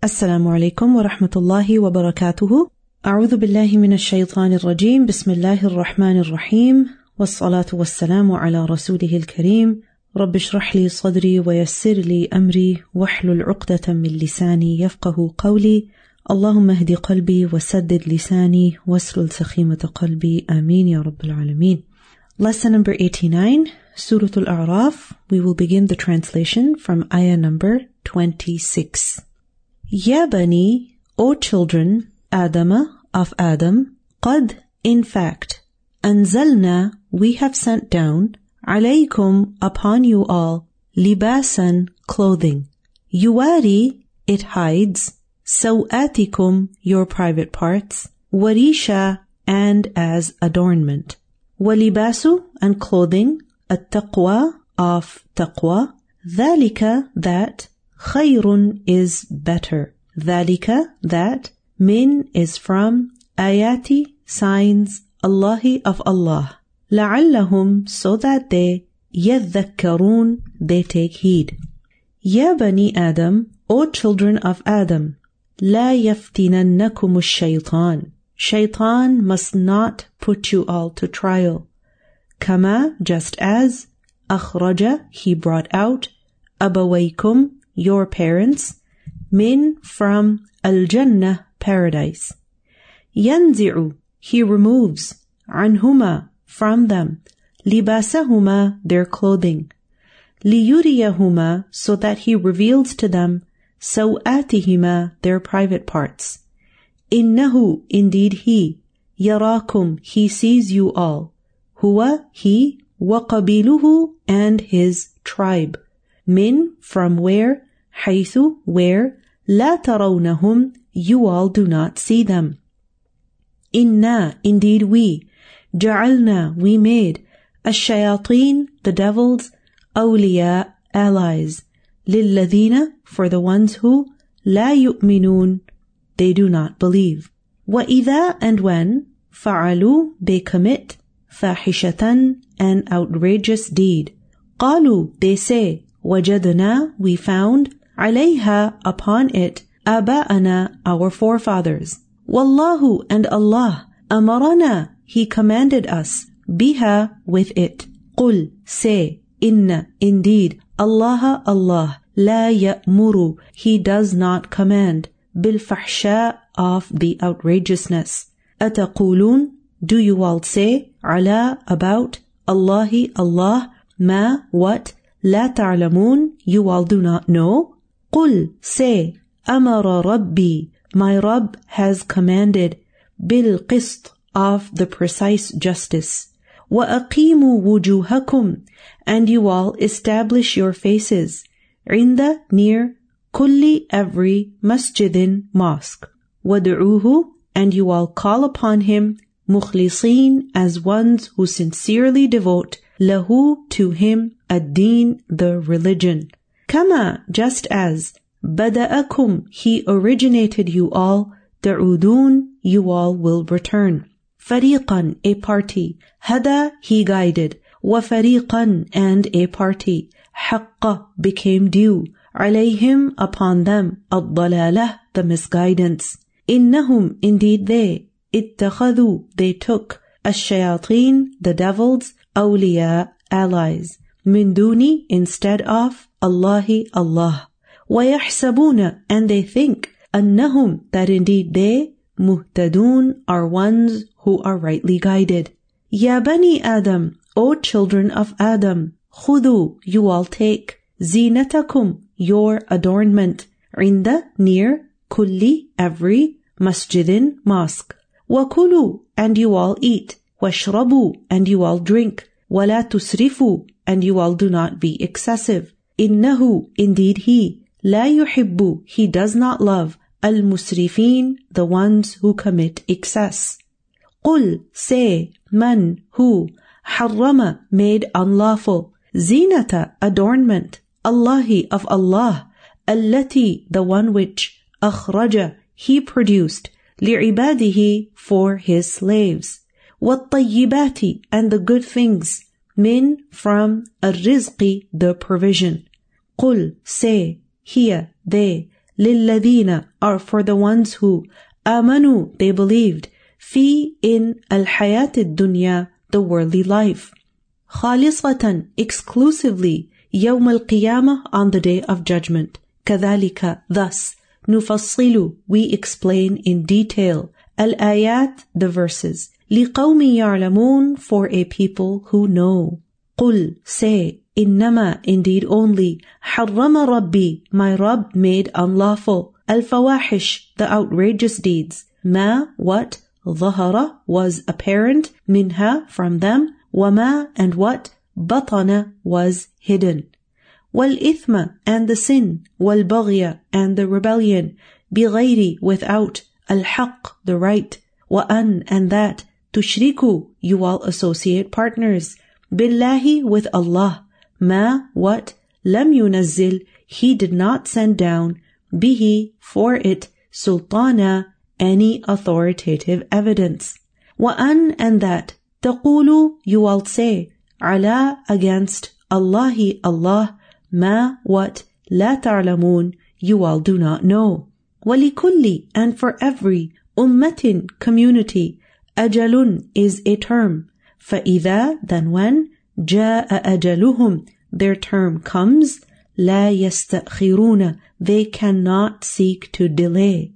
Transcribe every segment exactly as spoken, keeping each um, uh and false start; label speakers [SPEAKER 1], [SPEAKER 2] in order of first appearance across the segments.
[SPEAKER 1] Assalamu alaikum wa rahmatullahi wa barakatuhu. A'udhu billahi minash shaytanir rajim. Bismillahir rahmanir rahim. Wassalatu wassalamu ala rasulihil kareem. Rabbi shrah li sadri wa yassir li amri wahlul 'uqdatan min lisani yafqahu qawli. Allahumma hdi qalbi wa saddid lisani waslul sakhimata qalbi. Ameen ya rabbil alameen. Lesson number eighty-nine, Surah Al-A'raf. We will begin the translation from ayah number twenty-six. Ya bani, O children, Adama, of Adam, qad, in fact, anzalna, we have sent down, alaykum, upon you all, libasan, clothing. Yuwari, it hides, sawatikum, your private parts, warisha, and as adornment. Walibasu, and clothing, at-taqwa, of taqwa, dhalika, that, khayrun is better. Dhalika, that, min is from, ayati, signs, Allahi of Allah. La'allahum, so that they, yadhakkarun, they take heed. Ya bani Adam, O children of Adam, la yaftinannakum ash-shaytan. Shaitan must not put you all to trial. Kama, just as, akhraja, he brought out, abawaykum, your parents, min, from, al-jannah, paradise. Yanzi'u, he removes, anhuma, from them, libasahuma, their clothing. Liyuriyahuma, so that he reveals to them, sawatihima, their private parts. Innahu, indeed he, yarakum, he sees you all. Huwa, he, wa qabiluhu, and his tribe. Min, from where, haythu, where, la tarawnahum, you all do not see them. Inna, indeed we, ja'alna, we made, ash-shayateen, the devils, awliya, allies, lilladhina, for the ones who, la yu'minun, they do not believe. Wa idha, and when, fa'alu, they commit, fahishatan, an outrageous deed. Qalu, they say, wajadna, we found, alayha, upon it, aba'ana, our forefathers. Wallahu, and Allah, amarana, he commanded us, biha, with it. Qul, say, inna, indeed, Allah, Allah, la ya'muru, he does not command, bil fahsha, of the outrageousness. Ataqulun, do you all say, ala, about, Allahi, Allah, ma, what, la ta'lamun, you all do not know? Qul, say, amara rabbi, my Rabb has commanded, bil qist, of the precise justice. Wa aqimu wujuhakum, and you all establish your faces, inda, near, kulli, every, masjidin, mosque. Wad'uhu, and you all call upon him, mukhlisin, as ones who sincerely devote, lahu, to him, ad-din, the religion. Kama, just as, bada'akum, he originated you all, ta'udun, you all will return. Fariqan, a party, hada, he guided, wa fariqan, and a party, haqqa, became due, alayhim, upon them, ad-dalalah, the misguidance. Innahum, indeed they, ittakhadhu, they took, ash-shayateen, the devils, awliya, allies, min duni, instead of, Allahi, Allah. Wa yahsabuna, and they think, annahum, that indeed they, muhtadun, are ones who are rightly guided. Ya bani Adam, O children of Adam, khudu, you all take, zinatakum, your adornment, inda, near, kulli, every, masjidin, mosque. Wakulu, and you all eat, washrabu, and you all drink, wala tusrifu, and you all do not be excessive. Innahu, indeed he, la yuhibbu, he does not love, al-musrifin, the ones who commit excess. Qul, say, man, who, harrama, made unlawful, zinata, adornment, Allahi, of Allah, allati, the one which, akhraja, he produced, li'ibadihi, for his slaves, wat-tayyibati, and the good things, min, from, ar-rizqi, the provision. Qul, say, hiya, they, لِلَّذِينَ are for the ones who آمَنُوا they believed في in الحياة الدنيا the worldly life. خالصة exclusively يوم القيامة on the day of judgment. كذلك thus نفصل we explain in detail الآيات the verses لقوم يعلمون for a people who know. قل say إنما indeed only حرم ربي my Rabb made unlawful الفواحش the outrageous deeds ما what ظهر was apparent منها from them وما and what بطن was hidden والإثم and the sin والبغي and the rebellion بغير without الحق the right وأن and that تشركوا you all associate partners بالله with Allah ما what لم ينزل he did not send down به for it sultana any authoritative evidence وأن and that تقولوا you all say على against Allahi Allah ما what لا تعلمون you all do not know ولكل and for every أمة community أجل is a term فإذا then when جاء أجلهم their term comes لا يستأخرون they cannot seek to delay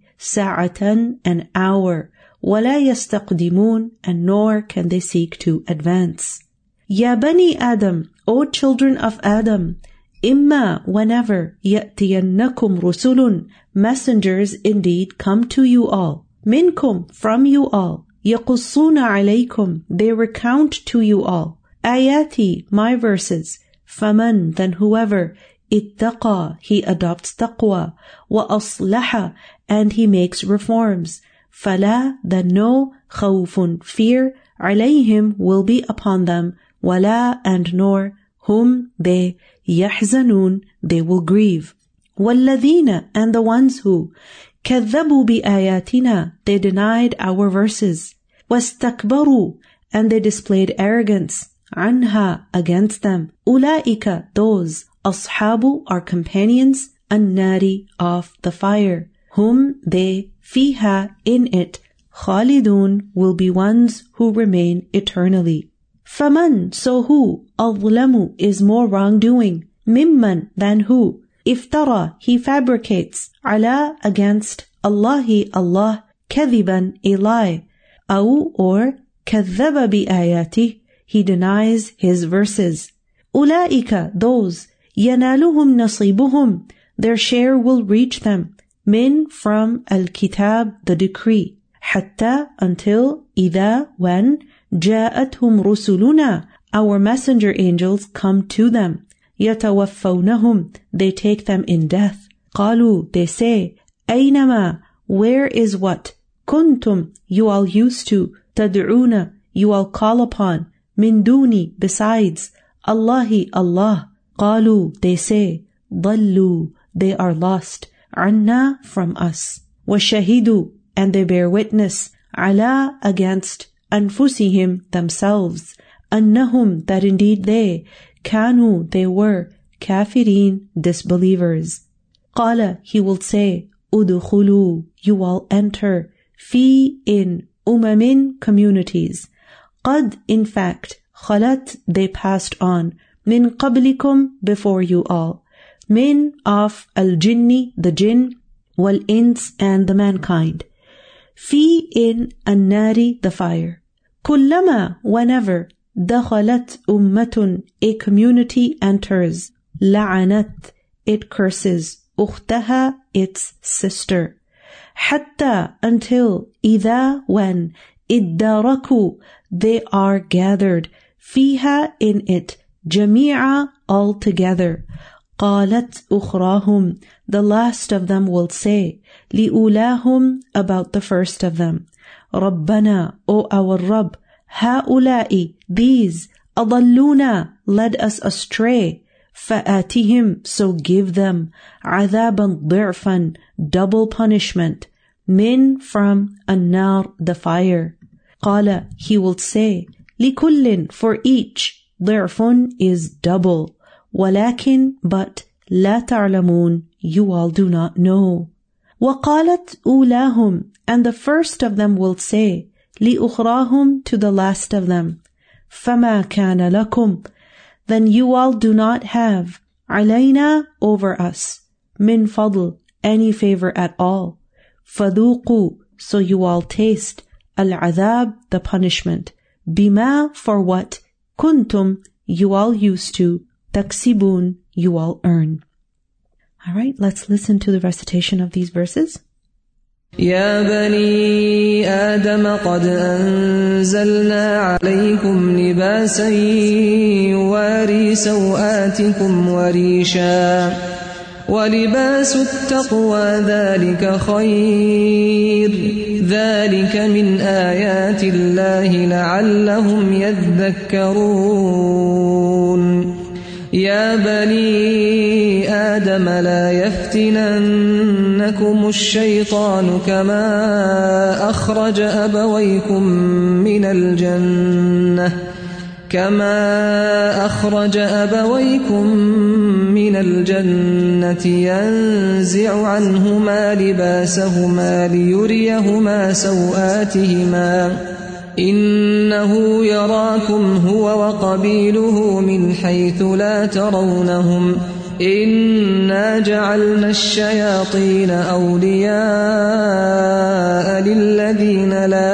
[SPEAKER 1] ساعة an hour ولا يستقدمون and nor can they seek to advance. يا بني آدم O children of Adam إما whenever يأتينكم رسل messengers indeed come to you all منكم from you all يقصون عليكم they recount to you all آياتي my verses فمن then whoever اتقى he adopts taqwa وأصلح and he makes reforms فلا then no خوف fear عليهم will be upon them ولا and nor whom they يحزنون they will grieve والذين and the ones who كذبوا بآياتنا they denied our verses واستكبروا and they displayed arrogance عنها against them أولئك those أصحاب are companions النار of the fire whom they فيها in it خالدون will be ones who remain eternally. فمن so who أظلم is more wrongdoing ممن than who افترى he fabricates على against الله Allah كذبا a lie أو or كذب بآياته he denies his verses. أولئك those ينالهم نصيبهم their share will reach them من from الكتاب the decree حتى until إذا when جاءتهم رسلنا our messenger angels come to them يتوفونهم they take them in death قالوا they say أينما where is what كنتم you all used to تدعون you all call upon من دوني besides الله Allah قالوا they say ضلوا they are lost عنا from us وشهدوا and they bear witness على against أنفسهم themselves أنهم that indeed they كانوا they were كافرين disbelievers. قال he will say ادخلوا you all enter في in أمم communities قد in fact خلت they passed on من قبلكم before you all من of الجن the jinn والإنس and the mankind في in النار the fire كلما whenever دخلت أمة a community enters لعنت it curses أختها its sister حتى until إذا when اداركوا they are gathered فيها in it جميعا all together قالت أخراهم the last of them will say لأولاهم about the first of them ربنا O our Rabb هؤلاء these أضلونا led us astray فآتهم so give them عذابا ضعفا double punishment من from النار the fire قال he will say لكل for each ضعف is double ولكن but لا تعلمون you all do not know. وَقَالَتْ أُولَاهُمْ, and the first of them will say, لِأُخْرَاهُمْ, to the last of them, فَمَا كَانَ لَكُمْ, then you all do not have, عَلَيْنَا, over us, مِنْ فَضْلٍ, any favor at all. فَذُوقُوا, so you all taste, الْعَذَابِ, the punishment, بِمَا, for what, كُنْتُمْ, you all used to, تَكْسِبُونَ, you all earn. All right, let's listen to the recitation of these verses.
[SPEAKER 2] يا بني آدم قد أنزلنا عليكم لباسا يواري سوآتكم وريشا ولباس التقوى ذلك خير ذلك من آيات الله لعلهم يذكرون. يا بني آدم لا يفتننكم الشيطان كما أخرج أبويكم من الجنة كما أخرج أبويكم من الجنة ينزع عنهما لباسهما ليريهما سوآتهما إنه يراكم هو وقبيله من حيث لا ترونهم إنا جعلنا الشياطين أولياء للذين لا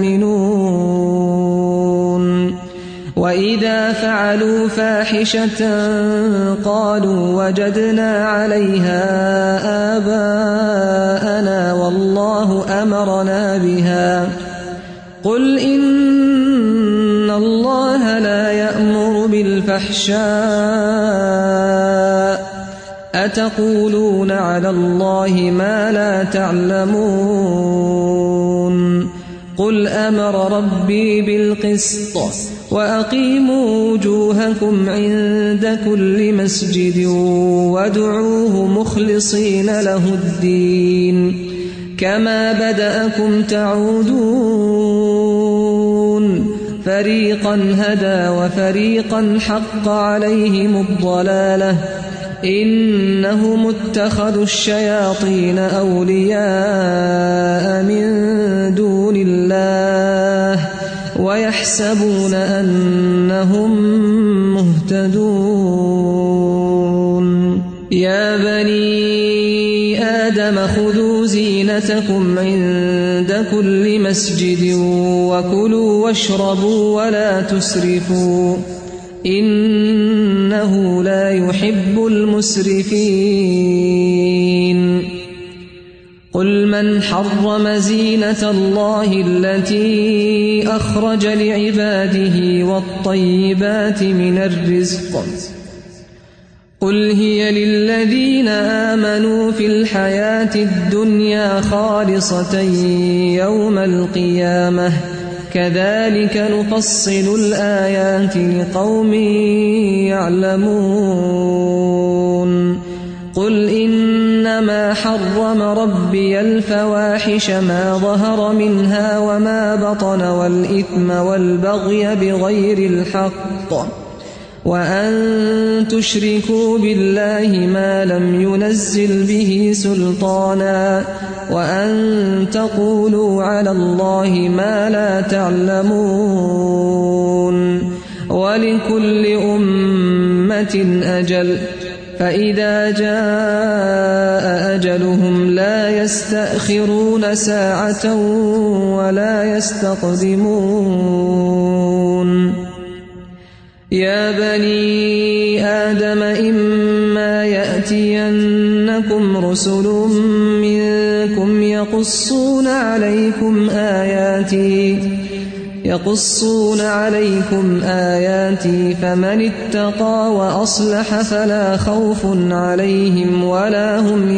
[SPEAKER 2] يؤمنون وإذا فعلوا فاحشة قالوا وجدنا عليها آباءنا والله أمرنا بها قل إن الله لا يأمر بالفحشاء أتقولون على الله ما لا تعلمون قل أمر ربي بالقسط وأقيموا وجوهكم عند كل مسجد وادعوه مخلصين له الدين كما بدأكم تعودون فريقا هدى وفريقا حق عليهم الضلالة إنهم اتخذوا الشياطين أولياء من دون الله ويحسبون أنهم مهتدون. يا بني آدم خذوا زينتكم عند كل مسجد وكلوا واشربوا ولا تسرفوا إنه لا يحب المسرفين. قل من حرم زينة الله التي أخرج لعباده والطيبات من الرزق قل هي للذين آمنوا في الحياة الدنيا خالصة يوم القيامة كذلك نفصل الآيات لقوم يعلمون. قل إنما حرم ربي الفواحش ما ظهر منها وما بطن والإثم والبغي بغير الحق وأن تشركوا بالله ما لم ينزل به سلطانا وأن تقولوا على الله ما لا تعلمون. ولكل أمة أجل فإذا جاء أجلهم لا يستأخرون ساعة ولا يستقدمون. يا بني آدم إما يأتينكم رسل منكم يقصون عليكم آياتي يقصون عليكم آياتي فمن اتقى وأصلح فلا خوف عليهم ولا هم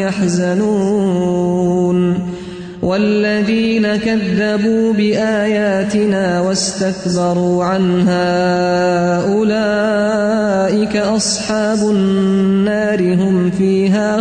[SPEAKER 2] يحزنون. والذين كذبوا بآياتنا واستكبروا عنها أولئك أصحاب النار هم فيها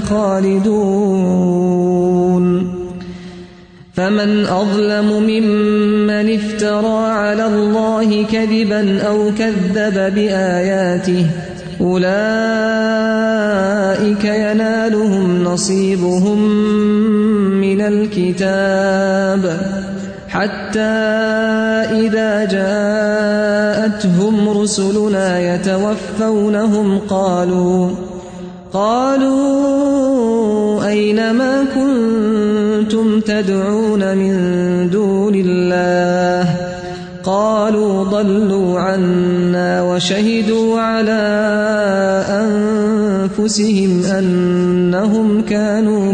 [SPEAKER 2] خالدون. فمن أظلم ممن افترى على الله كذبا أو كذب بآياته أولئك ينالهم نصيبهم من الكتاب حتى إذا جاءتهم رسلنا يتوفونهم قالوا قالوا أين ما كنتم تدعون من دون الله قالوا ضلوا عنا وشهدوا على أنفسهم أنهم كانوا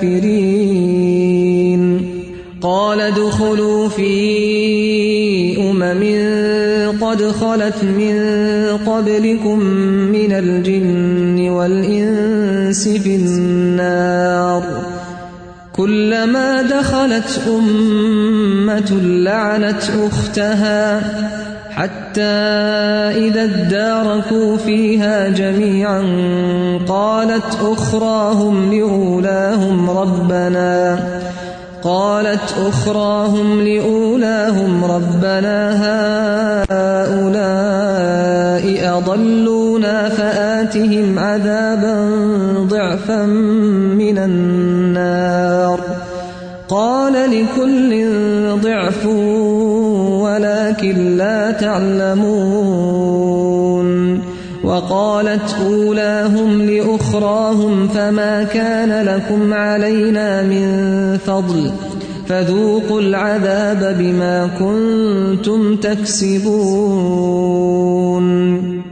[SPEAKER 2] كافرين قال ادخلوا في أمم قد خلت من قبلكم من الجن والإنس في النار كلما دخلت أمة لعنت أختها حتى إذا اداركوا فيها جميعا قالت أخراهم لأولاهم ربنا قالت أخراهم لأولاهم ربنا هؤلاء أضلونا فآتهم عذابا ضعفا من النار قال لكل ضعف ولكن لا تعلمون وقالت أولاهم لأخراهم فما كان لكم علينا من فضل فذوقوا العذاب بما كنتم تكسبون